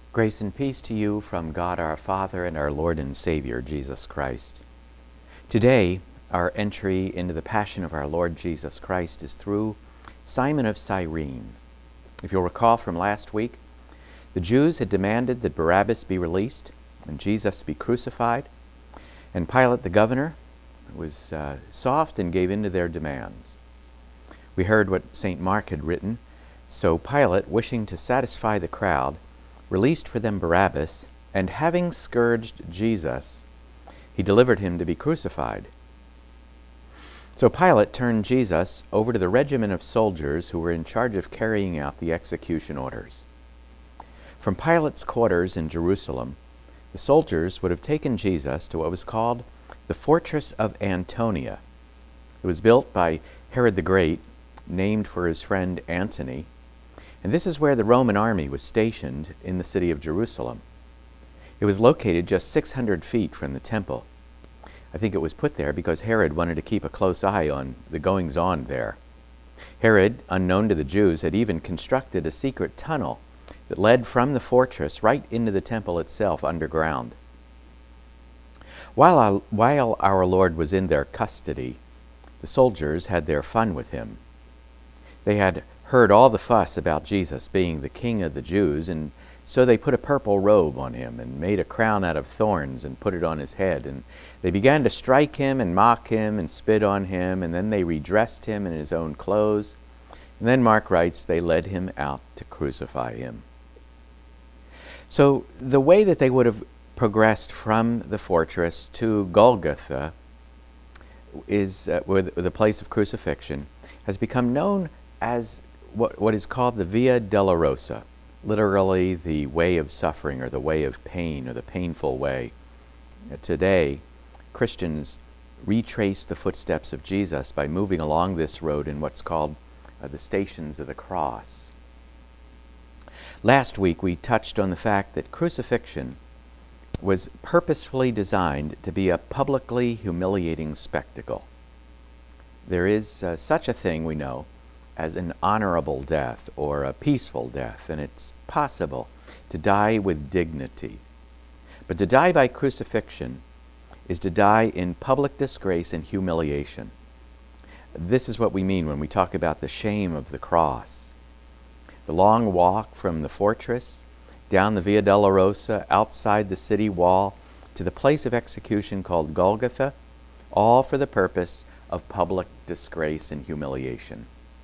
Grace and peace to you from God our Father and our Lord and Savior, Jesus Christ. Today, our entry into the Passion of our Lord Jesus Christ is through Simon of Cyrene. If you'll recall from last week, the Jews had demanded that Barabbas be released and Jesus be crucified, and Pilate the governor was soft and gave in to their demands. We heard what St. Mark had written, so Pilate, wishing to satisfy the crowd, released for them Barabbas, and having scourged Jesus, he delivered him to be crucified. So Pilate turned Jesus over to the regiment of soldiers who were in charge of carrying out the execution orders. From Pilate's quarters in Jerusalem, the soldiers would have taken Jesus to what was called the Fortress of Antonia. It was built by Herod the Great, named for his friend Antony, and this is where the Roman army was stationed in the city of Jerusalem. It was located just 600 feet from the temple. I think it was put there because Herod wanted to keep a close eye on the goings-on there. Herod, unknown to the Jews, had even constructed a secret tunnel that led from the fortress right into the temple itself underground. While our Lord was in their custody, the soldiers had their fun with him. They had heard all the fuss about Jesus being the King of the Jews, and so they put a purple robe on him and made a crown out of thorns and put it on his head. And they began to strike him and mock him and spit on him, and then they redressed him in his own clothes. And then Mark writes, they led him out to crucify him. So the way that they would have progressed from the fortress to Golgotha is the place of crucifixion, has become known as what is called the Via Dolorosa, literally the way of suffering or the way of pain or the painful way. Today, Christians retrace the footsteps of Jesus by moving along this road in what's called the Stations of the Cross. Last week we touched on the fact that crucifixion was purposefully designed to be a publicly humiliating spectacle. There is such a thing, we know, as an honorable death or a peaceful death, and it's possible to die with dignity. But to die by crucifixion is to die in public disgrace and humiliation. This is what we mean when we talk about the shame of the cross. The long walk from the fortress down the Via Dolorosa outside the city wall to the place of execution called Golgotha, all for the purpose of public disgrace and humiliation.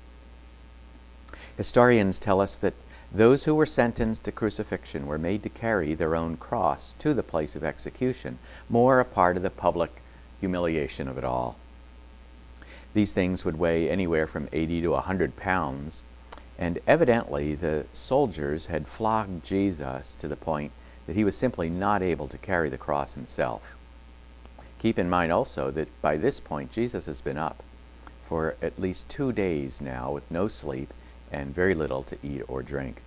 Historians tell us that those who were sentenced to crucifixion were made to carry their own cross to the place of execution, more a part of the public humiliation of it all. These things would weigh anywhere from 80 to 100 pounds, and evidently the soldiers had flogged Jesus to the point that he was simply not able to carry the cross himself. Keep in mind also that by this point Jesus has been up for at least 2 days now with no sleep and very little to eat or drink.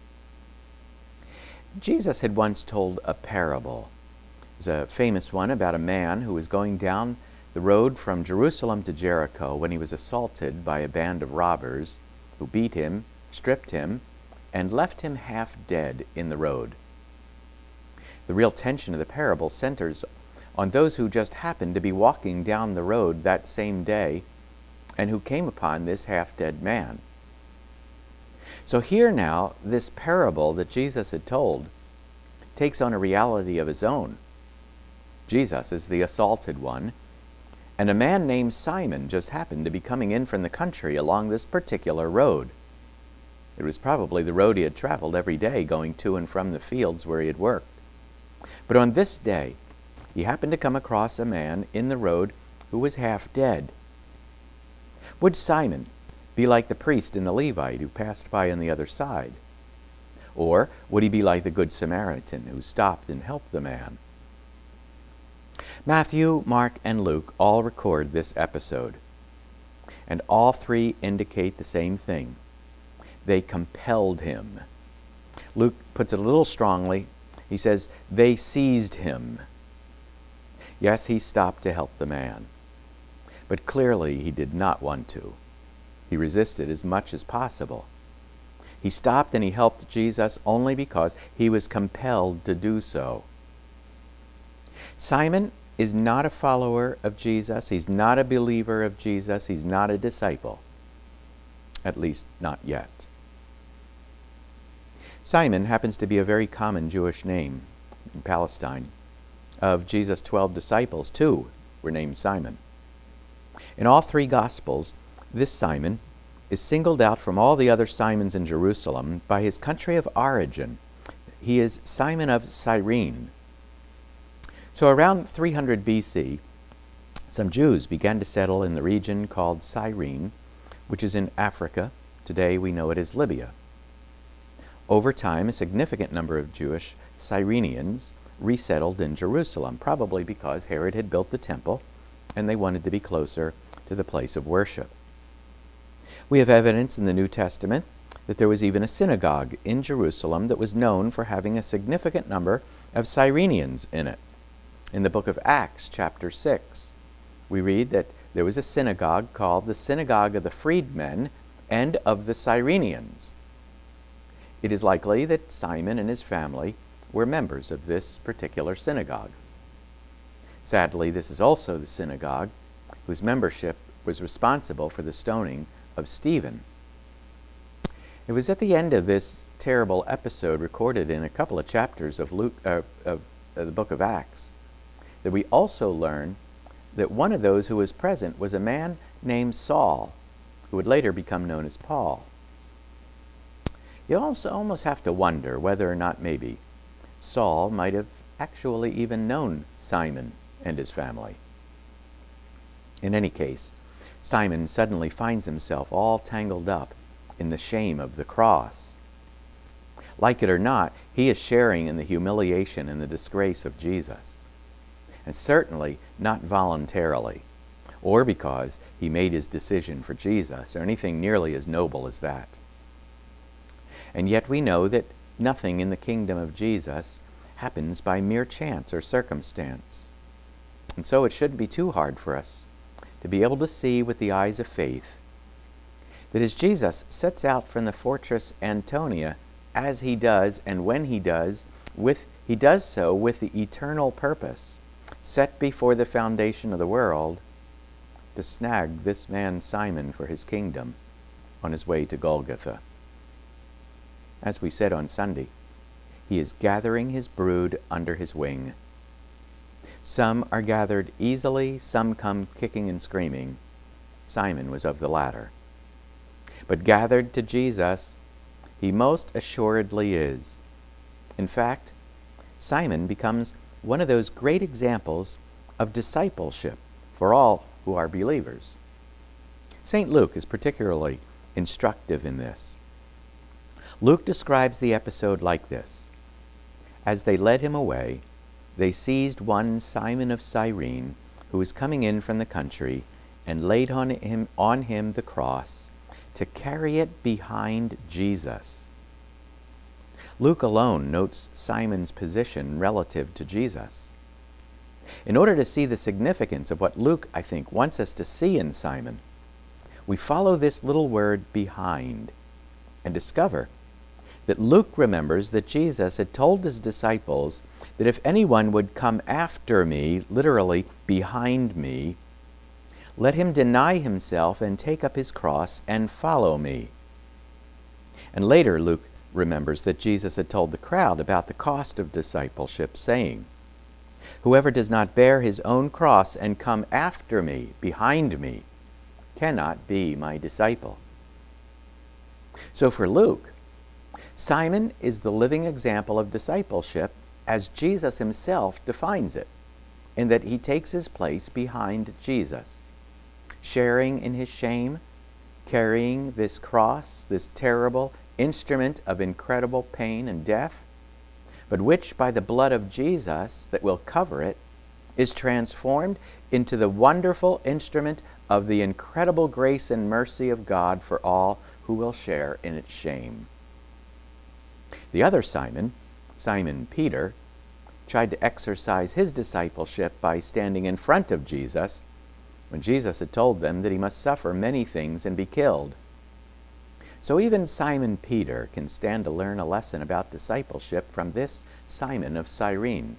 Jesus had once told a parable. It was a famous one about a man who was going down the road from Jerusalem to Jericho when he was assaulted by a band of robbers who beat him, stripped him, and left him half dead in the road. The real tension of the parable centers on those who just happened to be walking down the road that same day and who came upon this half-dead man. So here now, this parable that Jesus had told takes on a reality of his own. Jesus is the assaulted one, and a man named Simon just happened to be coming in from the country along this particular road. It was probably the road he had traveled every day going to and from the fields where he had worked. But on this day, he happened to come across a man in the road who was half dead. Would Simon be like the priest and the Levite who passed by on the other side? Or would he be like the Good Samaritan who stopped and helped the man? Matthew, Mark, and Luke all record this episode, and all three indicate the same thing. They compelled him. Luke puts it a little strongly. He says, they seized him. Yes, he stopped to help the man, but clearly he did not want to. He resisted as much as possible. He stopped and he helped Jesus only because he was compelled to do so. Simon is not a follower of Jesus. He's not a believer of Jesus. He's not a disciple. At least, not yet. Simon happens to be a very common Jewish name in Palestine. Of Jesus' 12 disciples, 2 were named Simon. In all 3 Gospels, this Simon is singled out from all the other Simons in Jerusalem by his country of origin. He is Simon of Cyrene. So around 300 BC, some Jews began to settle in the region called Cyrene, which is in Africa. Today we know it as Libya. Over time, a significant number of Jewish Cyrenians resettled in Jerusalem, probably because Herod had built the temple and they wanted to be closer to the place of worship. We have evidence in the New Testament that there was even a synagogue in Jerusalem that was known for having a significant number of Cyrenians in it. In the book of Acts, chapter 6, we read that there was a synagogue called the Synagogue of the Freedmen and of the Cyrenians. It is likely that Simon and his family were members of this particular synagogue. Sadly, this is also the synagogue whose membership was responsible for the stoning of Stephen. It was at the end of this terrible episode recorded in a couple of chapters of the book of Acts that we also learn that one of those who was present was a man named Saul, who would later become known as Paul. You also almost have to wonder whether or not maybe Saul might have actually even known Simon and his family. In any case, Simon suddenly finds himself all tangled up in the shame of the cross. Like it or not, he is sharing in the humiliation and the disgrace of Jesus. And certainly not voluntarily, or because he made his decision for Jesus, or anything nearly as noble as that. And yet we know that nothing in the kingdom of Jesus happens by mere chance or circumstance. And so it shouldn't be too hard for us to be able to see with the eyes of faith that as Jesus sets out from the fortress Antonia, as he does and when he does, he does so with the eternal purpose set before the foundation of the world to snag this man Simon for his kingdom on his way to Golgotha. As we said on Sunday, he is gathering his brood under his wing. Some are gathered easily, some come kicking and screaming. Simon was of the latter. But gathered to Jesus, he most assuredly is. In fact, Simon becomes one of those great examples of discipleship for all who are believers. St. Luke is particularly instructive in this. Luke describes the episode like this: as they led him away, they seized one Simon of Cyrene, who was coming in from the country, and laid on him the cross, to carry it behind Jesus. Luke alone notes Simon's position relative to Jesus. In order to see the significance of what Luke, I think, wants us to see in Simon, we follow this little word behind and discover that Luke remembers that Jesus had told his disciples that if anyone would come after me, literally behind me, let him deny himself and take up his cross and follow me. And later Luke remembers that Jesus had told the crowd about the cost of discipleship, saying, "Whoever does not bear his own cross and come after me, behind me, cannot be my disciple." So for Luke, Simon is the living example of discipleship as Jesus himself defines it, in that he takes his place behind Jesus, sharing in his shame, carrying this cross, this terrible instrument of incredible pain and death, but which by the blood of Jesus that will cover it is transformed into the wonderful instrument of the incredible grace and mercy of God for all who will share in its shame. The other Simon, Simon Peter, tried to exercise his discipleship by standing in front of Jesus when Jesus had told them that he must suffer many things and be killed. So even Simon Peter can stand to learn a lesson about discipleship from this Simon of Cyrene.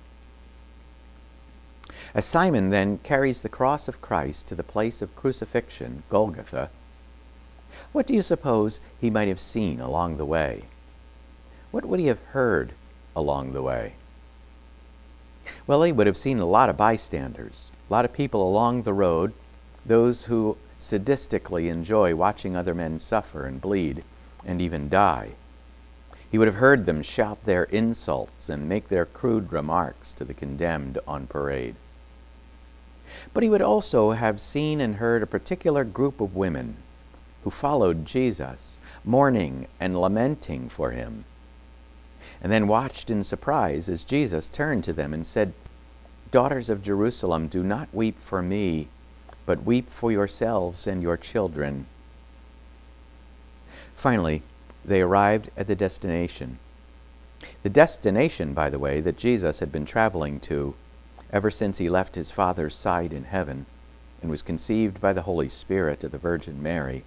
As Simon then carries the cross of Christ to the place of crucifixion, Golgotha, what do you suppose he might have seen along the way? What would he have heard along the way? Well, he would have seen a lot of bystanders, a lot of people along the road, those who sadistically enjoy watching other men suffer and bleed and even die. He would have heard them shout their insults and make their crude remarks to the condemned on parade. But he would also have seen and heard a particular group of women who followed Jesus, mourning and lamenting for him, and then watched in surprise as Jesus turned to them and said, "Daughters of Jerusalem, do not weep for me, but weep for yourselves and your children." Finally, they arrived at the destination. The destination, by the way, that Jesus had been traveling to ever since he left his Father's side in heaven and was conceived by the Holy Spirit of the Virgin Mary.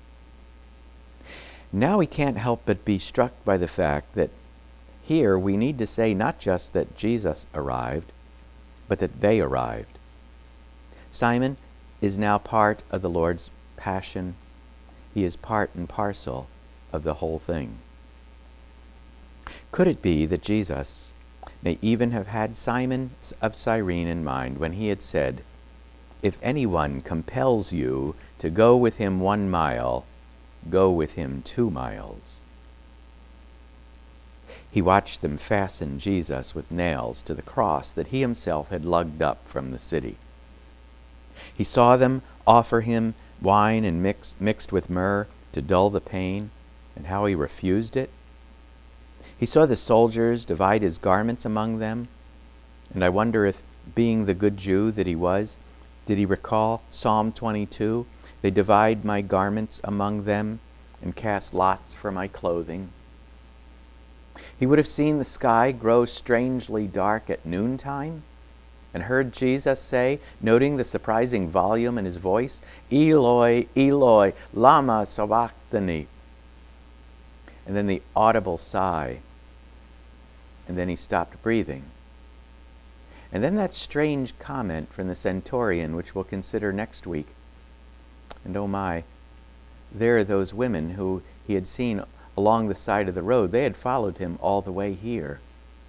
Now we can't help but be struck by the fact that here we need to say not just that Jesus arrived, but that they arrived. Simon is now part of the Lord's passion. He is part and parcel of the whole thing. Could it be that Jesus may even have had Simon of Cyrene in mind when he had said, "If anyone compels you to go with him 1 mile, go with him 2 miles. He watched them fasten Jesus with nails to the cross that he himself had lugged up from the city. He saw them offer him wine and mixed with myrrh to dull the pain, and how he refused it. He saw the soldiers divide his garments among them, and I wonder if, being the good Jew that he was, did he recall Psalm 22, "They divide my garments among them and cast lots for my clothing." He would have seen the sky grow strangely dark at noontime and heard Jesus say, noting the surprising volume in his voice, "Eloi, Eloi, lama sabachthani." And then the audible sigh, and then he stopped breathing. And then that strange comment from the centurion, which we'll consider next week. And oh my, there are those women who he had seen along the side of the road. They had followed him all the way here.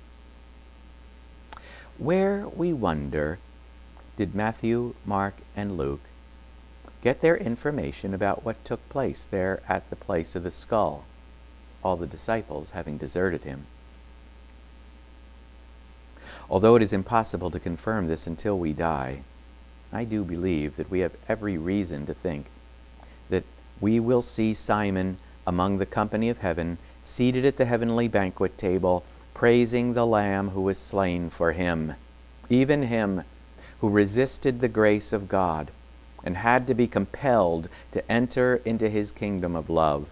Where, we wonder, did Matthew, Mark, and Luke get their information about what took place there at the place of the skull, all the disciples having deserted him? Although it is impossible to confirm this until we die, I do believe that we have every reason to think that we will see Simon among the company of heaven, seated at the heavenly banquet table, praising the Lamb who was slain for him, even him who resisted the grace of God and had to be compelled to enter into his kingdom of love.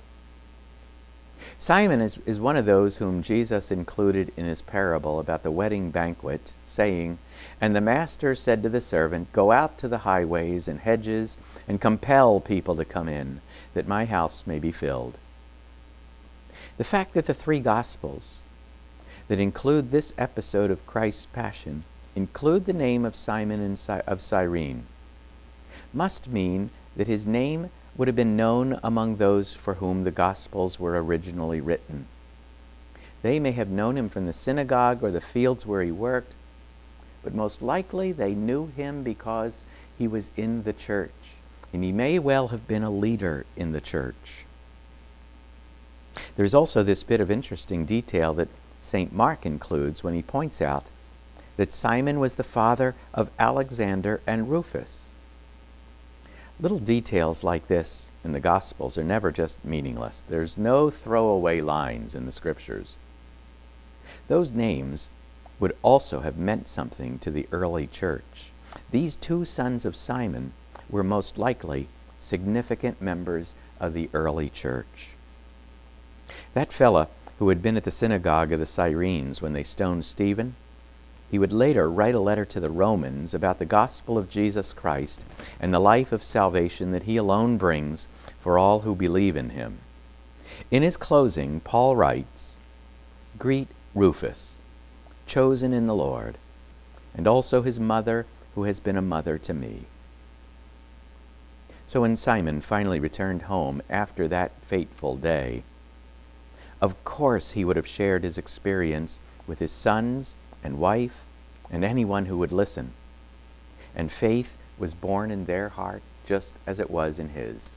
Simon is one of those whom Jesus included in his parable about the wedding banquet, saying, "And the master said to the servant, Go out to the highways and hedges and compel people to come in, that my house may be filled." The fact that the 3 Gospels that include this episode of Christ's Passion include the name of Simon of Cyrene must mean that his name would have been known among those for whom the Gospels were originally written. They may have known him from the synagogue or the fields where he worked, but most likely they knew him because he was in the church, and he may well have been a leader in the church. There's also this bit of interesting detail that St. Mark includes when he points out that Simon was the father of Alexander and Rufus. Little details like this in the Gospels are never just meaningless. There's no throwaway lines in the Scriptures. Those names would also have meant something to the early church. These 2 sons of Simon were most likely significant members of the early church. That fella who had been at the synagogue of the Cyrenes when they stoned Stephen, he would later write a letter to the Romans about the gospel of Jesus Christ and the life of salvation that he alone brings for all who believe in him. In his closing, Paul writes, "Greet Rufus, chosen in the Lord, and also his mother, who has been a mother to me." So when Simon finally returned home after that fateful day, of course he would have shared his experience with his sons and wife and anyone who would listen. And faith was born in their heart just as it was in his.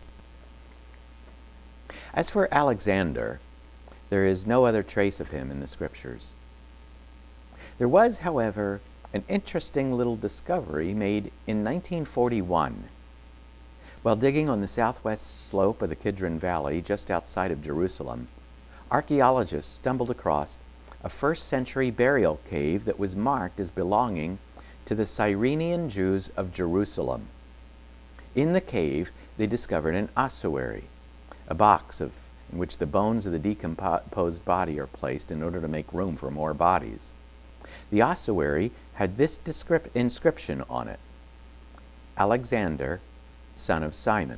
As for Alexander, there is no other trace of him in the Scriptures. There was, however, an interesting little discovery made in 1941. While digging on the southwest slope of the Kidron Valley, just outside of Jerusalem, archaeologists stumbled across a first-century burial cave that was marked as belonging to the Cyrenian Jews of Jerusalem. In the cave, they discovered an ossuary, a box in which the bones of the decomposed body are placed in order to make room for more bodies. The ossuary had this inscription on it: "Alexander, son of Simon."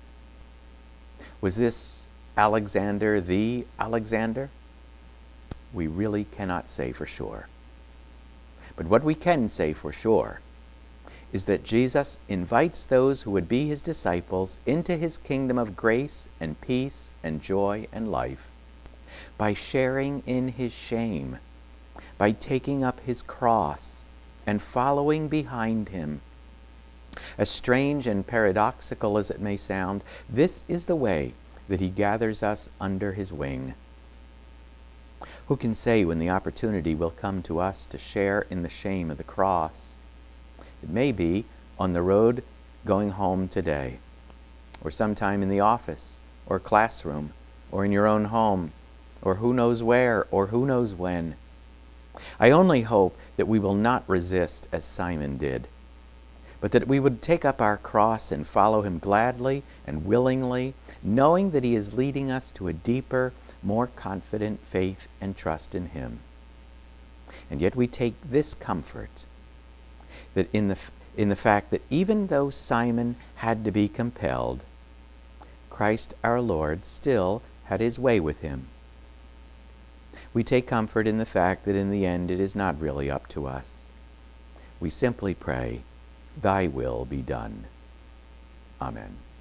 Was this Alexander the Alexander? We really cannot say for sure. But what we can say for sure is that Jesus invites those who would be his disciples into his kingdom of grace and peace and joy and life by sharing in his shame, by taking up his cross and following behind him. As strange and paradoxical as it may sound, this is the way that he gathers us under his wing. Who can say when the opportunity will come to us to share in the shame of the cross? It may be on the road going home today, or sometime in the office, or classroom, or in your own home, or who knows where, or who knows when. I only hope that we will not resist as Simon did, but that we would take up our cross and follow him gladly and willingly, knowing that he is leading us to a deeper, more confident faith and trust in him. And yet we take this comfort that in the fact that even though Simon had to be compelled, Christ our Lord still had his way with him. We take comfort in the fact that in the end it is not really up to us. We simply pray, "Thy will be done." Amen.